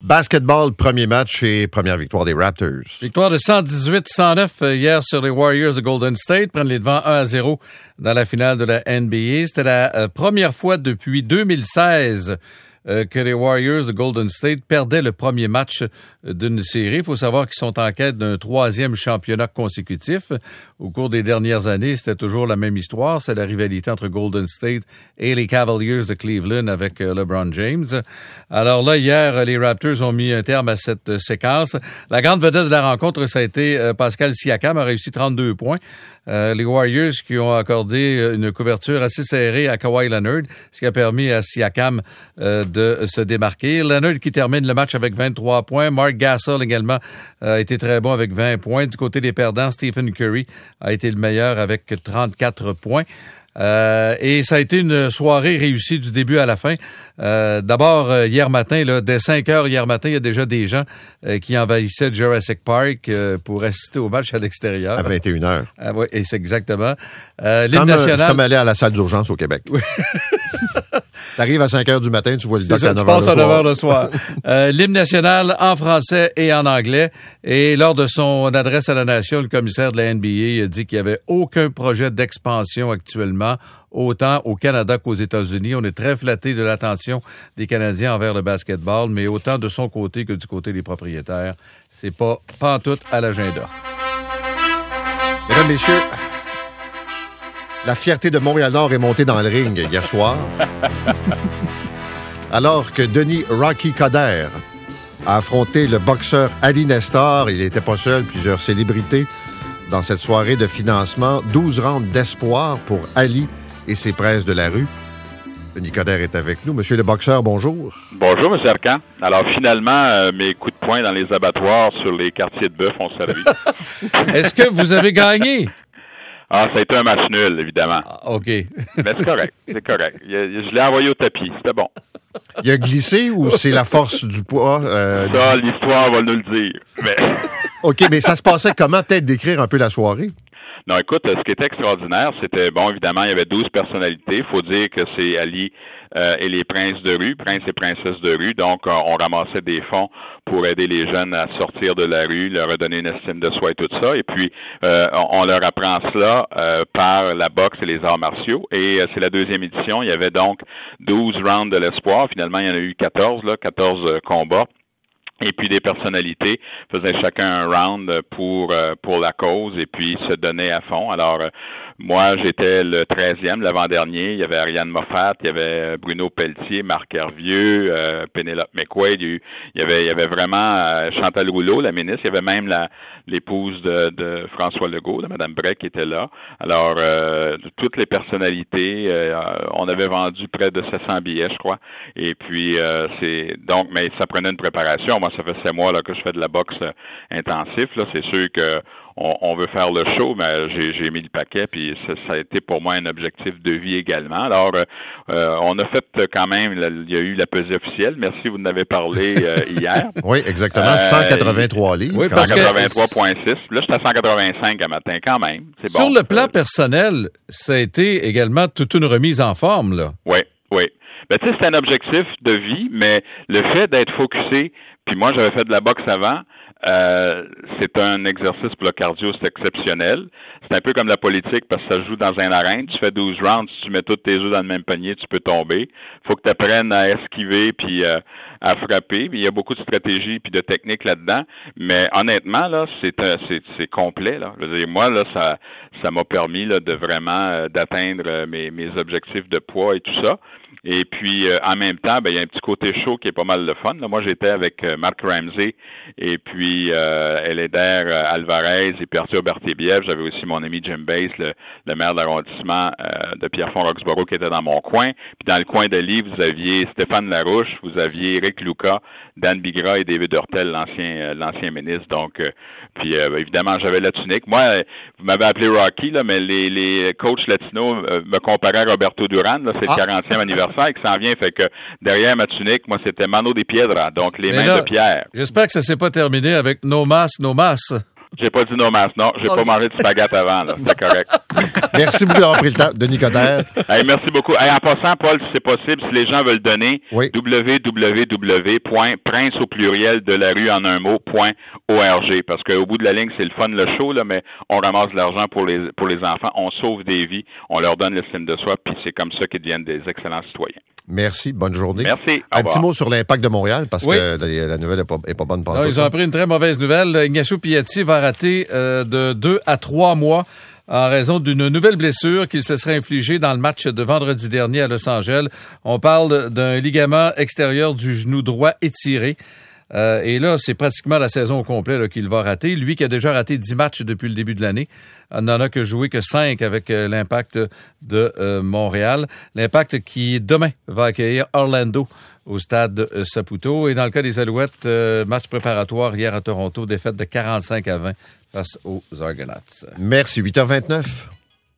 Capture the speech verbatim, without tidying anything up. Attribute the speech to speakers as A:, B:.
A: Basketball, premier match et première victoire des Raptors.
B: Victoire de cent dix-huit à cent neuf hier sur les Warriors de Golden State. Prennent les devants un à zéro dans la finale de la N B A. C'était la euh, première fois depuis deux mille seize euh, que les Warriors de Golden State perdaient le premier match d'une série. Il faut savoir qu'ils sont en quête d'un troisième championnat consécutif. Au cours des dernières années, c'était toujours la même histoire. C'est la rivalité entre Golden State et les Cavaliers de Cleveland avec LeBron James. Alors là, hier, les Raptors ont mis un terme à cette séquence. La grande vedette de la rencontre, ça a été Pascal Siakam, a réussi trente-deux points. Euh, les Warriors qui ont accordé une couverture assez serrée à Kawhi Leonard, ce qui a permis à Siakam euh, de se démarquer. Leonard qui termine le match avec vingt-trois points. Mark Gasol également a été très bon avec vingt points. Du côté des perdants, Stephen Curry a été le meilleur avec trente-quatre points. Euh, et ça a été une soirée réussie du début à la fin. Euh, d'abord, euh, hier matin, là, dès cinq heures hier matin, il y a déjà des gens euh, qui envahissaient Jurassic Park euh, pour assister au match à l'extérieur.
A: À vingt et une heures.
B: Ah, oui, et c'est exactement. Euh,
A: c'est
B: l'hymne
A: comme,
B: national.
A: C'est comme aller à la salle d'urgence au Québec. Oui. T'arrives à cinq heures du matin, tu vois le doc à neuf heures le soir. Tu passes à neuf heures le soir. euh, l'hymne national en français et en anglais. Et lors de son adresse à la nation, le commissaire de la N B A a dit qu'il n'y avait aucun projet d'expansion actuellement, autant au Canada qu'aux États-Unis. On est très flattés de l'attention des Canadiens envers le basketball, mais autant de son côté que du côté des propriétaires. C'est pas pantoute à l'agenda. Mesdames, messieurs, la fierté de Montréal-Nord est montée dans le ring hier soir. Alors que Denis Rocky Coderre a affronté le boxeur Ali Nestor, il n'était pas seul, plusieurs célébrités dans cette soirée de financement. douze rounds d'espoir pour Ali et ses presses de la rue. Denis Coderre est avec nous. Monsieur le boxeur, bonjour.
C: Bonjour, M. Arcan. Alors, finalement, euh, mes coups de poing dans les abattoirs sur les quartiers de bœuf ont servi.
B: Est-ce que vous avez gagné?
C: Ah, ça a été un match nul, évidemment.
B: Ah, OK.
C: Mais c'est correct, c'est correct. Je l'ai envoyé au tapis, c'était bon.
A: Il a glissé ou c'est la force du poids? Euh,
C: ça, l'histoire va nous le dire. Mais...
A: OK, mais ça se passait comment? Peut-être décrire un peu la soirée?
C: Non, écoute, ce qui était extraordinaire, c'était, bon, évidemment, il y avait douze personnalités. Il faut dire que c'est Ali euh, et les princes de rue, princes et princesses de rue. Donc, on, on ramassait des fonds pour aider les jeunes à sortir de la rue, leur redonner une estime de soi et tout ça. Et puis, euh, on, on leur apprend cela euh, par la boxe et les arts martiaux. Et euh, c'est la deuxième édition. Il y avait donc douze rounds de l'espoir. Finalement, il y en a eu quatorze, là, quatorze euh, combats. Et puis des personnalités faisaient chacun un round pour euh, pour la cause et puis se donnaient à fond. Alors euh, moi j'étais le treizième, l'avant-dernier. Il y avait Ariane Moffat, il y avait Bruno Pelletier, Marc Hervieux, euh, Pénélope McQuaid. Il y avait il y avait vraiment euh, Chantal Rouleau, la ministre. Il y avait même la l'épouse de, de François Legault, de Mme Brec qui était là. Alors euh, toutes les personnalités, euh, on avait vendu près de sept cents billets, je crois. Et puis euh, c'est donc mais ça prenait une préparation. Moi, ça fait sept mois là, que je fais de la boxe euh, intensif. Là. C'est sûr que on, on veut faire le show, mais j'ai, j'ai mis le paquet, puis ça, ça a été pour moi un objectif de vie également. Alors, euh, on a fait quand même, il y a eu la pesée officielle. Merci, vous en avez parlé euh, hier.
A: Oui, exactement, cent quatre-vingt-trois livres.
B: Oui,
A: cent
B: quatre-vingt-trois
C: virgule six. Là, j'étais à cent quatre-vingt-cinq un matin, quand même. C'est bon.
B: Sur le plan personnel, ça a été également toute une remise en forme, là.
C: Oui, oui. Ben, tu sais, c'était un objectif de vie, mais le fait d'être focusé, puis moi, j'avais fait de la boxe avant, euh, c'est un exercice pour le cardio, c'est exceptionnel. C'est un peu comme la politique, parce que ça se joue dans un arène. Tu fais douze rounds, si tu mets tous tes œufs dans le même panier, tu peux tomber. Faut que tu apprennes à esquiver puis euh, à frapper. Puis il y a beaucoup de stratégies puis de techniques là-dedans. Mais honnêtement, là, c'est euh, c'est, c'est complet, là. Je veux dire, moi, là, ça ça m'a permis là, de vraiment euh, d'atteindre mes, mes objectifs de poids et tout ça. Et puis, euh, en même temps, ben il y a un petit côté chaud qui est pas mal le fun. Là, moi, j'étais avec euh, Mark Ramsey et puis euh, Eléder euh, Alvarez et puis Arthur Berthébiev. J'avais aussi mon ami Jim Bass, le, le maire de l'arrondissement euh, de Pierrefonds-Roxborough, qui était dans mon coin. Puis dans le coin de Livre, vous aviez Stéphane Larouche, vous aviez Éric Lucas, Dan Bigra et David Hurtel, l'ancien euh, l'ancien ministre. Donc, euh, puis euh, évidemment, j'avais la tunique. Moi, euh, vous m'avez appelé Rocky, là, mais les, les coachs latinos euh, me comparaient à Roberto Duran. Là, c'est le ah. quarantième anniversaire qui s'en vient, fait que derrière ma tunique, moi, c'était Mano de Piedra, donc les mais mains là, de pierre.
B: J'espère que ça s'est pas terminé avec no mas, no mas.
C: J'ai pas dit no mas, non. J'ai okay. pas mangé de spaghetti avant, là. C'est correct.
A: Merci beaucoup d'avoir pris le temps, Denis Coderre.
C: Hey, merci beaucoup. Hey, en passant, Paul, si c'est possible, si les gens veulent donner,
A: oui.
C: w w w point prince au pluriel de la rue en un mot point org. Parce qu'au bout de la ligne, c'est le fun, le show, là, mais on ramasse de l'argent pour les pour les enfants, on sauve des vies, on leur donne l'estime de soi, puis c'est comme ça qu'ils deviennent des excellents citoyens.
A: Merci, bonne journée.
C: Merci.
A: Un petit mot sur l'impact de Montréal, parce
B: oui.
A: que la, la nouvelle n'est pas, est pas bonne pour
B: non, Ils ont appris une très mauvaise nouvelle. Ignacio Piatti va rater euh, de deux à trois mois en raison d'une nouvelle blessure qu'il se serait infligée dans le match de vendredi dernier à Los Angeles. On parle d'un ligament extérieur du genou droit étiré. Euh, et là, c'est pratiquement la saison au complet là, qu'il va rater. Lui qui a déjà raté dix matchs depuis le début de l'année, n'en a que joué que cinq avec euh, l'Impact de euh, Montréal. L'Impact qui, demain, va accueillir Orlando au stade euh, Saputo. Et dans le cas des Alouettes, euh, match préparatoire hier à Toronto, défaite de quarante-cinq à vingt face aux Argonauts.
A: Merci. huit heures vingt-neuf.